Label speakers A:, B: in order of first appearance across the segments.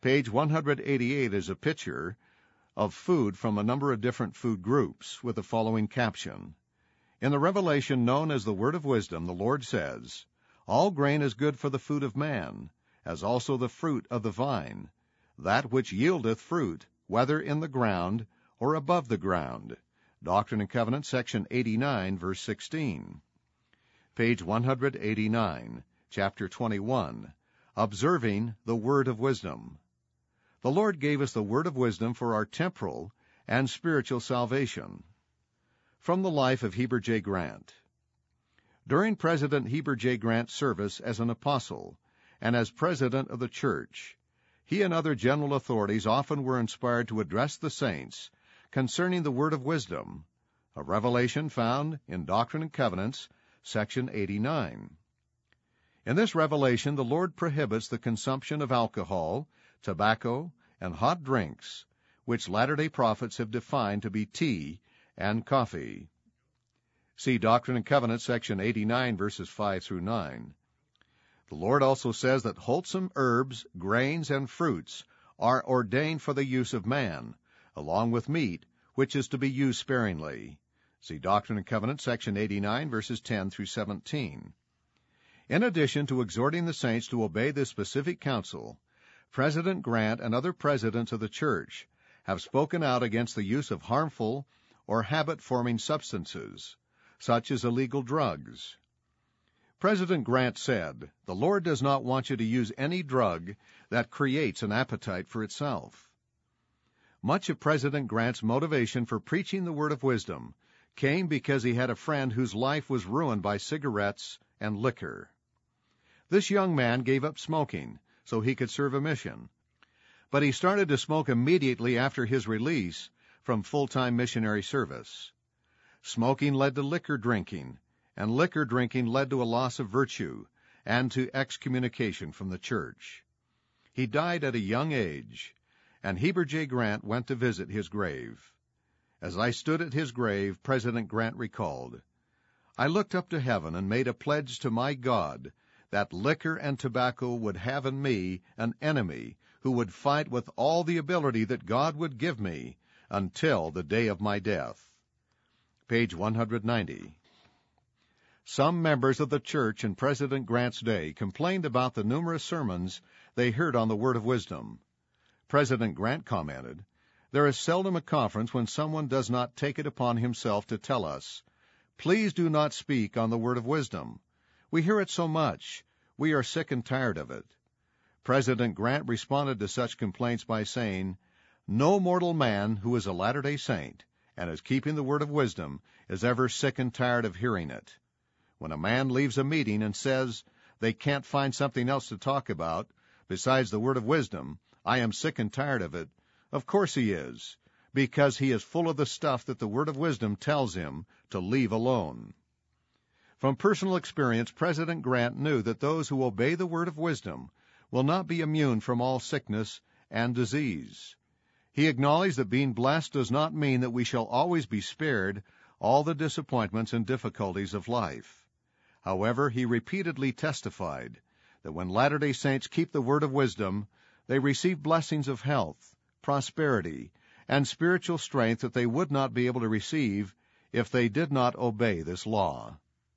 A: Page 188 is a picture of food from a number of different food groups with the following caption. In the revelation known as the Word of Wisdom, the Lord says, "All grain is good for the food of man, as also the fruit of the vine, that which yieldeth fruit, whether in the ground or above the ground." Doctrine and Covenants, section 89, verse 16. Page 189, chapter 21, Observing the Word of Wisdom. The Lord gave us the word of wisdom for our temporal and spiritual salvation. From the life of Heber J. Grant. During President Heber J. Grant's service as an apostle and as president of the church, he and other general authorities often were inspired to address the saints concerning the word of wisdom, a revelation found in Doctrine and Covenants, section 89. In this revelation, the Lord prohibits the consumption of alcohol, tobacco, and hot drinks, which Latter-day Prophets have defined to be tea and coffee. See Doctrine and Covenants, section 89, verses 5 through 9. The Lord also says that wholesome herbs, grains, and fruits are ordained for the use of man, along with meat, which is to be used sparingly. See Doctrine and Covenants, section 89, verses 10 through 17. In addition to exhorting the saints to obey this specific counsel, President Grant and other presidents of the church have spoken out against the use of harmful or habit-forming substances, such as illegal drugs. President Grant said, "The Lord does not want you to use any drug that creates an appetite for itself." Much of President Grant's motivation for preaching the word of wisdom came because he had a friend whose life was ruined by cigarettes and liquor. This young man gave up smoking so he could serve a mission, but he started to smoke immediately after his release from full-time missionary service. Smoking led to liquor drinking, and liquor drinking led to a loss of virtue and to excommunication from the church. He died at a young age, and Heber J. Grant went to visit his grave. As I stood at his grave, President Grant recalled, "I looked up to heaven and made a pledge to my God that liquor and tobacco would have in me an enemy who would fight with all the ability that God would give me until the day of my death." Page 190. Some members of the church in President Grant's day complained about the numerous sermons they heard on the word of wisdom. President Grant commented, "There is seldom a conference when someone does not take it upon himself to tell us, 'Please do not speak on the word of wisdom. We hear it so much. We are sick and tired of it.'" President Grant responded to such complaints by saying, "No mortal man who is a Latter-day Saint and is keeping the word of wisdom is ever sick and tired of hearing it. When a man leaves a meeting and says they can't find something else to talk about besides the word of wisdom, 'I am sick and tired of it,' of course he is, because he is full of the stuff that the word of wisdom tells him to leave alone." From personal experience, President Grant knew that those who obey the word of wisdom will not be immune from all sickness and disease. He acknowledged that being blessed does not mean that we shall always be spared all the disappointments and difficulties of life. However, he repeatedly testified that when Latter-day Saints keep the word of wisdom, they receive blessings of health, prosperity, and spiritual strength that they would not be able to receive if they did not obey this law.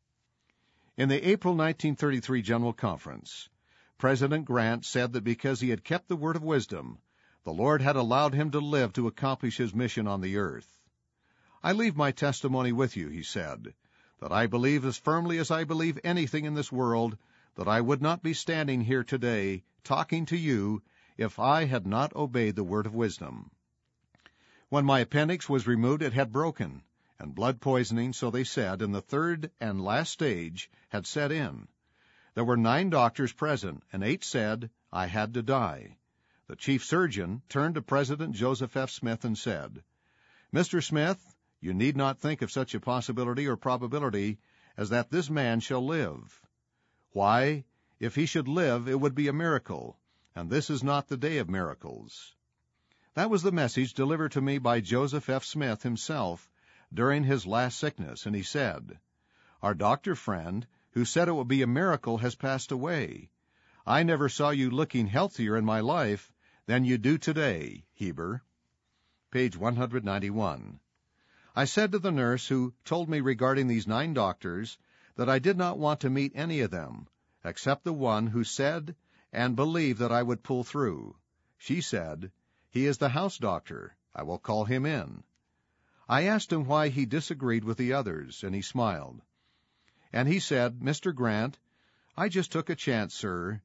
A: In the April 1933 General Conference, President Grant said that because he had kept the word of wisdom, the Lord had allowed him to live to accomplish his mission on the earth. "I leave my testimony with you," he said, "that I believe as firmly as I believe anything in this world that I would not be standing here today talking to you if I had not obeyed the word of wisdom. When my appendix was removed, it had broken, and blood poisoning, so they said, in the third and last stage, had set in. There were 9 doctors present, and 8 said I had to die. The chief surgeon turned to President Joseph F. Smith and said, 'Mr. Smith, you need not think of such a possibility or probability as that this man shall live. Why, if he should live, it would be a miracle, and this is not the day of miracles.' That was the message delivered to me by Joseph F. Smith himself during his last sickness, and he said, 'Our doctor friend, who said it would be a miracle, has passed away. I never saw you looking healthier in my life than you do today, Heber. Page 191. I said to the nurse who told me regarding these 9 doctors that I did not want to meet any of them, except the one who said and believed that I would pull through. She said, "He is the house doctor. I will call him in." I asked him why he disagreed with the others, and he smiled. And he said, "Mr. Grant, I just took a chance, sir.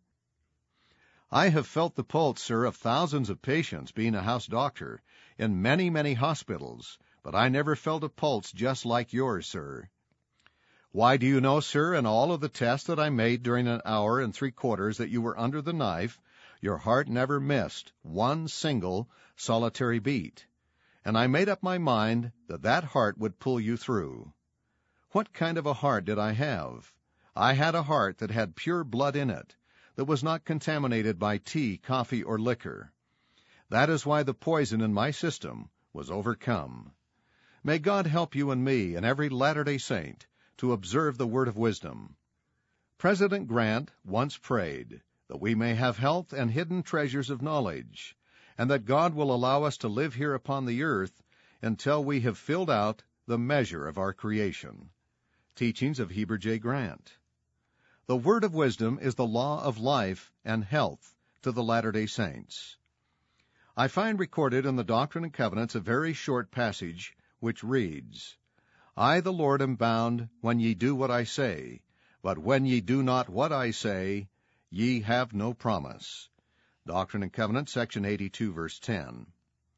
A: I have felt the pulse, sir, of thousands of patients, being a house doctor, in many, many hospitals, but I never felt a pulse just like yours, sir. Why, do you know, sir, in all of the tests that I made during an hour and 3/4 that you were under the knife, your heart never missed one single solitary beat. And I made up my mind that that heart would pull you through." What kind of a heart did I have? I had a heart that had pure blood in it, that was not contaminated by tea, coffee, or liquor. That is why the poison in my system was overcome. May God help you and me and every Latter-day Saint to observe the word of wisdom. President Grant once prayed that we may have health and hidden treasures of knowledge, and that God will allow us to live here upon the earth until we have filled out the measure of our creation. Teachings of Heber J. Grant. The word of wisdom is the law of life and health to the Latter-day Saints. I find recorded in the Doctrine and Covenants a very short passage which reads, "I, the Lord, am bound when ye do what I say, but when ye do not what I say, ye have no promise." Doctrine and Covenants, section 82, verse 10.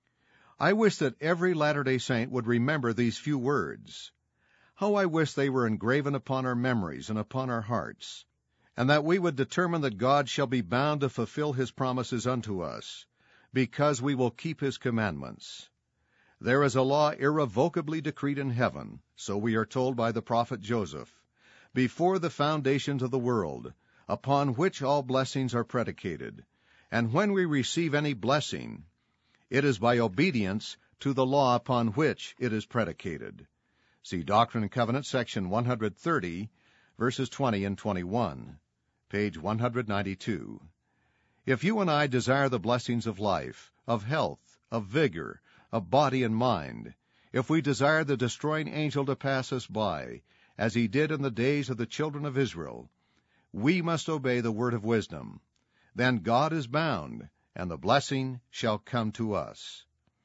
A: I wish that every Latter-day Saint would remember these few words. How I wish they were engraven upon our memories and upon our hearts, and that we would determine that God shall be bound to fulfill his promises unto us, because we will keep his commandments. There is a law irrevocably decreed in heaven, so we are told by the prophet Joseph, before the foundations of the world, upon which all blessings are predicated. And when we receive any blessing, it is by obedience to the law upon which it is predicated. See Doctrine and Covenants, section 130, verses 20 and 21, page 192. If you and I desire the blessings of life, of health, of vigor, of body and mind, if we desire the destroying angel to pass us by, as he did in the days of the children of Israel, we must obey the word of wisdom. Then God is bound, and the blessing shall come to us.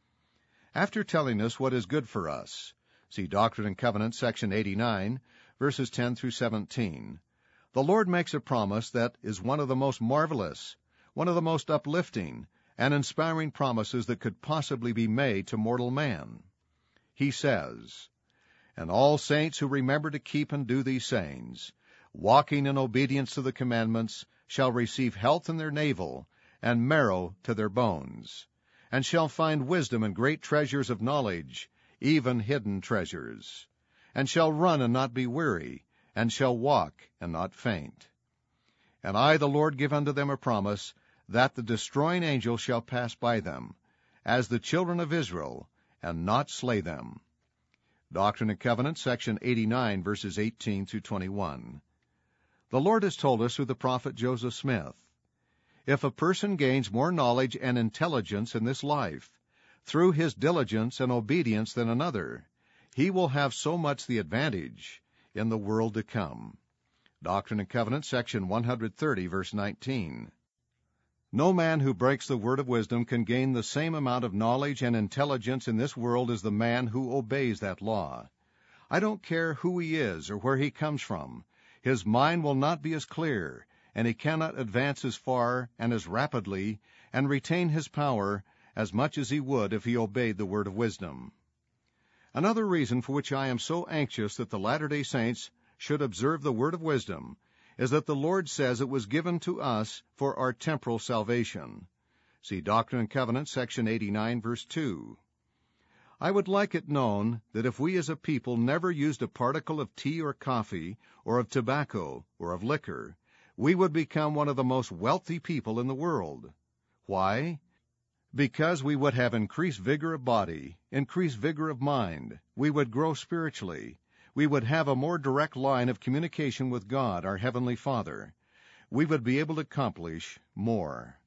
A: After telling us what is good for us, see Doctrine and Covenants, section 89, verses 10 through 17, the Lord makes a promise that is one of the most marvelous, one of the most uplifting and inspiring promises that could possibly be made to mortal man. He says, "And all saints who remember to keep and do these sayings, walking in obedience to the commandments, shall receive health in their navel, and marrow to their bones, and shall find wisdom and great treasures of knowledge, even hidden treasures, and shall run and not be weary, and shall walk and not faint. And I, the Lord, give unto them a promise, that the destroying angel shall pass by them, as the children of Israel, and not slay them." Doctrine and Covenants, section 89, verses 18 through 21. The Lord has told us through the prophet Joseph Smith, if a person gains more knowledge and intelligence in this life, through his diligence and obedience than another, he will have so much the advantage in the world to come. Doctrine and Covenants, section 130, verse 19. No man who breaks the word of wisdom can gain the same amount of knowledge and intelligence in this world as the man who obeys that law. I don't care who he is or where he comes from. His mind will not be as clear, and he cannot advance as far and as rapidly and retain his power as much as he would if he obeyed the word of wisdom. Another reason for which I am so anxious that the Latter-day Saints should observe the word of wisdom is that the Lord says it was given to us for our temporal salvation. See Doctrine and Covenants, section 89, verse 2. I would like it known that if we as a people never used a particle of tea or coffee, or of tobacco, or of liquor, we would become one of the most wealthy people in the world. Why? Because we would have increased vigor of body, increased vigor of mind, we would grow spiritually, we would have a more direct line of communication with God, our Heavenly Father. We would be able to accomplish more.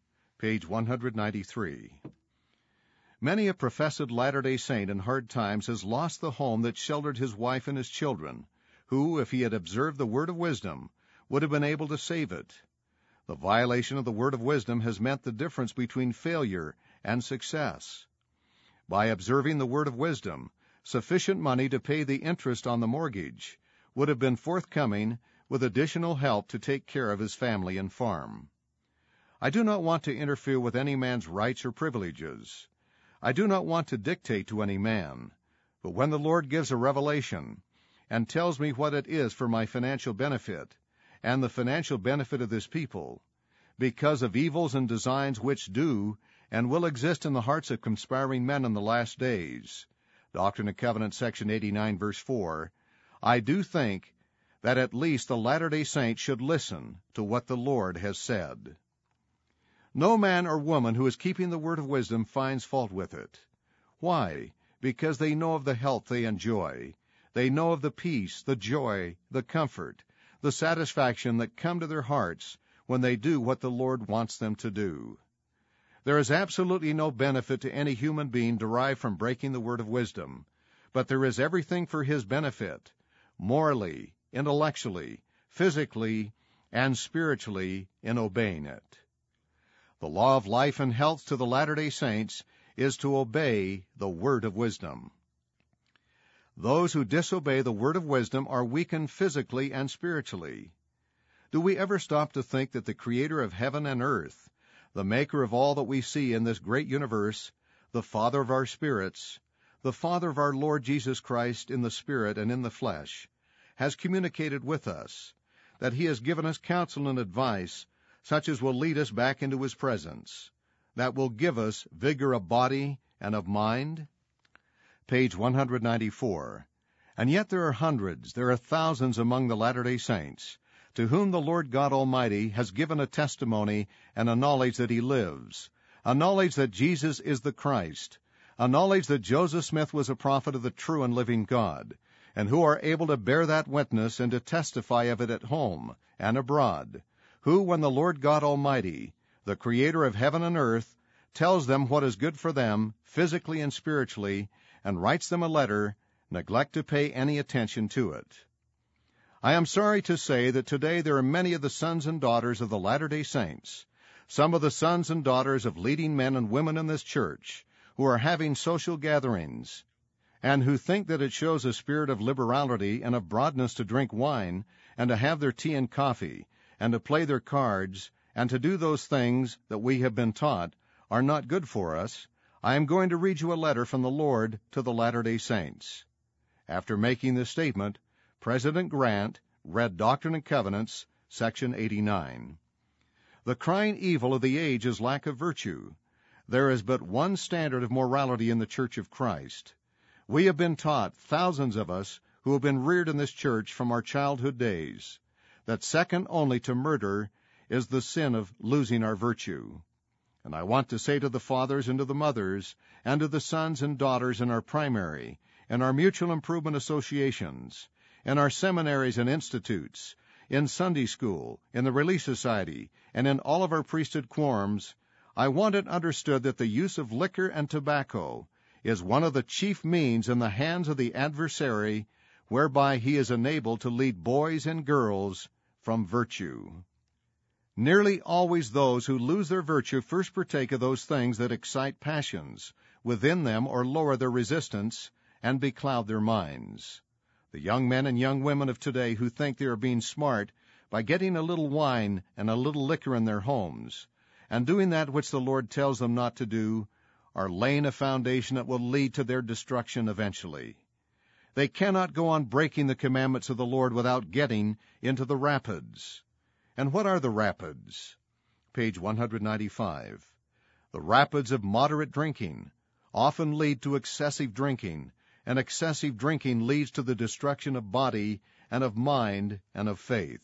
A: page 193. Many a professed Latter-day Saint in hard times has lost the home that sheltered his wife and his children, who, if he had observed the word of wisdom, would have been able to save it. The violation of the word of wisdom has meant the difference between failure and success. By observing the word of wisdom, sufficient money to pay the interest on the mortgage would have been forthcoming, with additional help to take care of his family and farm. I do not want to interfere with any man's rights or privileges. I do not want to dictate to any man. But when the Lord gives a revelation and tells me what it is for my financial benefit and the financial benefit of this people, because of evils and designs which do and will exist in the hearts of conspiring men in the last days, Doctrine and Covenants, section 89, verse 4, I do think that at least the Latter-day Saint should listen to what the Lord has said. No man or woman who is keeping the word of wisdom finds fault with it. Why? Because they know of the health they enjoy. They know of the peace, the joy, the comfort, the satisfaction that come to their hearts when they do what the Lord wants them to do. There is absolutely no benefit to any human being derived from breaking the word of wisdom, but there is everything for his benefit, morally, intellectually, physically, and spiritually, in obeying it. The law of life and health to the Latter-day Saints is to obey the word of wisdom. Those who disobey the word of wisdom are weakened physically and spiritually. Do we ever stop to think that the Creator of heaven and earth, the Maker of all that we see in this great universe, the Father of our spirits, the Father of our Lord Jesus Christ in the Spirit and in the flesh, has communicated with us, that He has given us counsel and advice such as will lead us back into His presence, that will give us vigor of body and of mind? Page 194. And yet there are hundreds, there are thousands among the Latter-day Saints, to whom the Lord God Almighty has given a testimony and a knowledge that He lives, a knowledge that Jesus is the Christ, a knowledge that Joseph Smith was a prophet of the true and living God, and who are able to bear that witness and to testify of it at home and abroad, who, when the Lord God Almighty, the Creator of heaven and earth, tells them what is good for them, physically and spiritually, and writes them a letter, neglect to pay any attention to it. I am sorry to say that today there are many of the sons and daughters of the Latter-day Saints, some of the sons and daughters of leading men and women in this church, who are having social gatherings, and who think that it shows a spirit of liberality and of broadness to drink wine, and to have their tea and coffee, and to play their cards, and to do those things that we have been taught are not good for us. I am going to read you a letter from the Lord to the Latter-day Saints. After making this statement, President Grant read Doctrine and Covenants, section 89. The crying evil of the age is lack of virtue. There is but one standard of morality in the Church of Christ. We have been taught, thousands of us who have been reared in this church from our childhood days, that second only to murder is the sin of losing our virtue. And I want to say to the fathers and to the mothers, and to the sons and daughters in our primary, in our mutual improvement associations, in our seminaries and institutes, in Sunday school, in the Relief Society, and in all of our priesthood quorums, I want it understood that the use of liquor and tobacco is one of the chief means in the hands of the adversary whereby he is enabled to lead boys and girls from virtue. Nearly always those who lose their virtue first partake of those things that excite passions within them or lower their resistance and becloud their minds. The young men and young women of today who think they are being smart by getting a little wine and a little liquor in their homes, and doing that which the Lord tells them not to do, are laying a foundation that will lead to their destruction eventually. They cannot go on breaking the commandments of the Lord without getting into the rapids. And what are the rapids? Page 195. The rapids of moderate drinking often lead to excessive drinking, and excessive drinking leads to the destruction of body and of mind and of faith.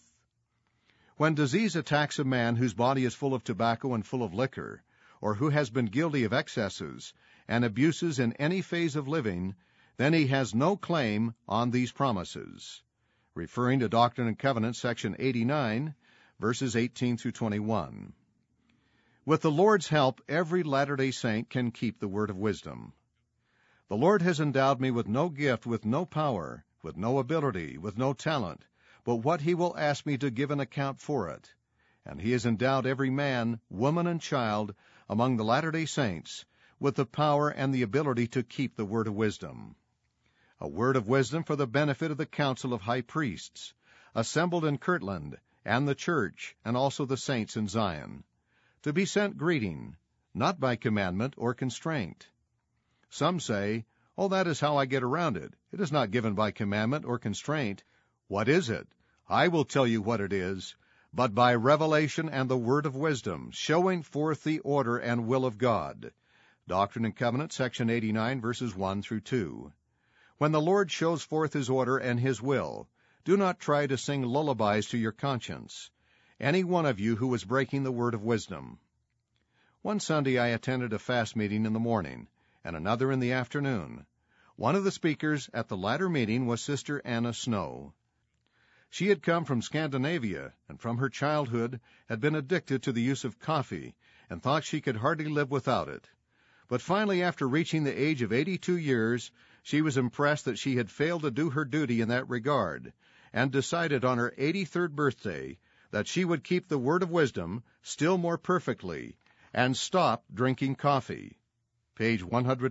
A: When disease attacks a man whose body is full of tobacco and full of liquor, or who has been guilty of excesses and abuses in any phase of living, then he has no claim on these promises. Referring to Doctrine and Covenants, section 89, verses 18 through 21. With the Lord's help, every Latter-day Saint can keep the word of wisdom. The Lord has endowed me with no gift, with no power, with no ability, with no talent, but what He will ask me to give an account for it. And He has endowed every man, woman, and child among the Latter-day Saints with the power and the ability to keep the word of wisdom. A word of wisdom for the benefit of the council of high priests, assembled in Kirtland, and the church, and also the saints in Zion. To be sent greeting, not by commandment or constraint. Some say, "Oh, that is how I get around it. It is not given by commandment or constraint." What is it? I will tell you what it is. But by revelation and the word of wisdom, showing forth the order and will of God. Doctrine and Covenants, section 89, verses 1 through 2. When the Lord shows forth His order and His will, do not try to sing lullabies to your conscience, any one of you who is breaking the word of wisdom. One Sunday I attended a fast meeting in the morning, and another in the afternoon. One of the speakers at the latter meeting was Sister Anna Snow. She had come from Scandinavia, and from her childhood had been addicted to the use of coffee, and thought she could hardly live without it. But finally, after reaching the age of 82 years, she was impressed that she had failed to do her duty in that regard, and decided on her 83rd birthday that she would keep the word of wisdom still more perfectly, and stop drinking coffee. Page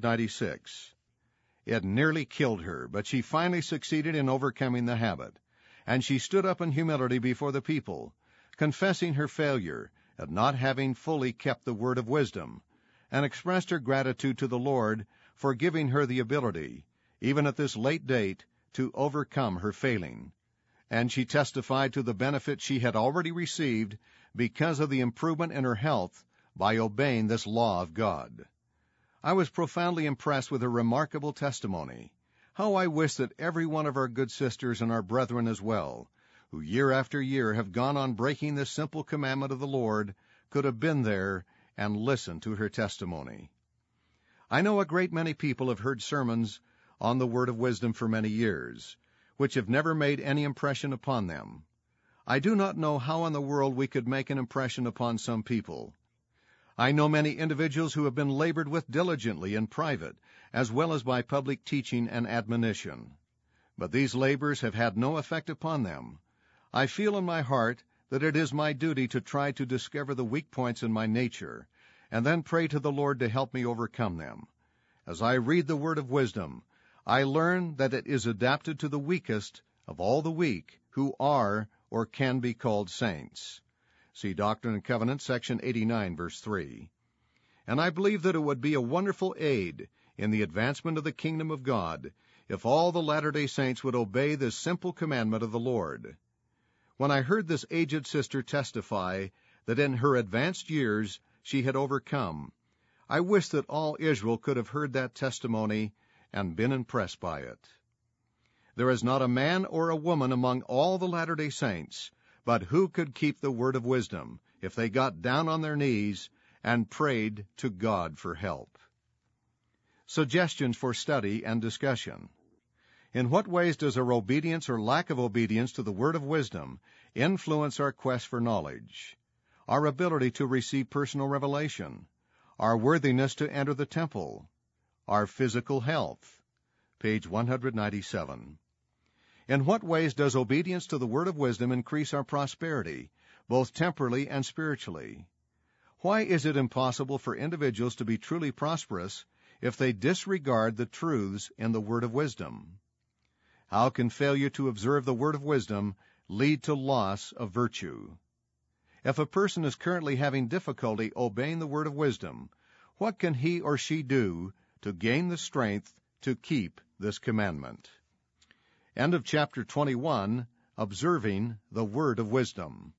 A: 196. It nearly killed her, but she finally succeeded in overcoming the habit. And she stood up in humility before the people, confessing her failure at not having fully kept the word of wisdom, and expressed her gratitude to the Lord for giving her the ability, even at this late date, to overcome her failing. And she testified to the benefit she had already received because of the improvement in her health by obeying this law of God. I was profoundly impressed with her remarkable testimony. How I wish that every one of our good sisters and our brethren as well, who year after year have gone on breaking this simple commandment of the Lord, could have been there and listened to her testimony. I know a great many people have heard sermons on the word of wisdom for many years, which have never made any impression upon them. I do not know how in the world we could make an impression upon some people. I know many individuals who have been labored with diligently in private, as well as by public teaching and admonition. But these labors have had no effect upon them. I feel in my heart that it is my duty to try to discover the weak points in my nature, and then pray to the Lord to help me overcome them. As I read the word of wisdom, I learn that it is adapted to the weakest of all the weak who are or can be called saints. See Doctrine and Covenants, section 89, verse 3. And I believe that it would be a wonderful aid in the advancement of the kingdom of God if all the Latter-day Saints would obey this simple commandment of the Lord. When I heard this aged sister testify that in her advanced years she had overcome, I wish that all Israel could have heard that testimony and been impressed by it. There is not a man or a woman among all the Latter-day Saints but who could keep the word of wisdom if they got down on their knees and prayed to God for help. Suggestions for study and discussion. In what ways does our obedience or lack of obedience to the word of wisdom influence our quest for knowledge, our ability to receive personal revelation, our worthiness to enter the temple, our physical health? Page 197. In what ways does obedience to the word of wisdom increase our prosperity, both temporally and spiritually? Why is it impossible for individuals to be truly prosperous if they disregard the truths in the word of wisdom? How can failure to observe the word of wisdom lead to loss of virtue? If a person is currently having difficulty obeying the word of wisdom, what can he or she do to gain the strength to keep this commandment? End of chapter 21, Observing the Word of Wisdom.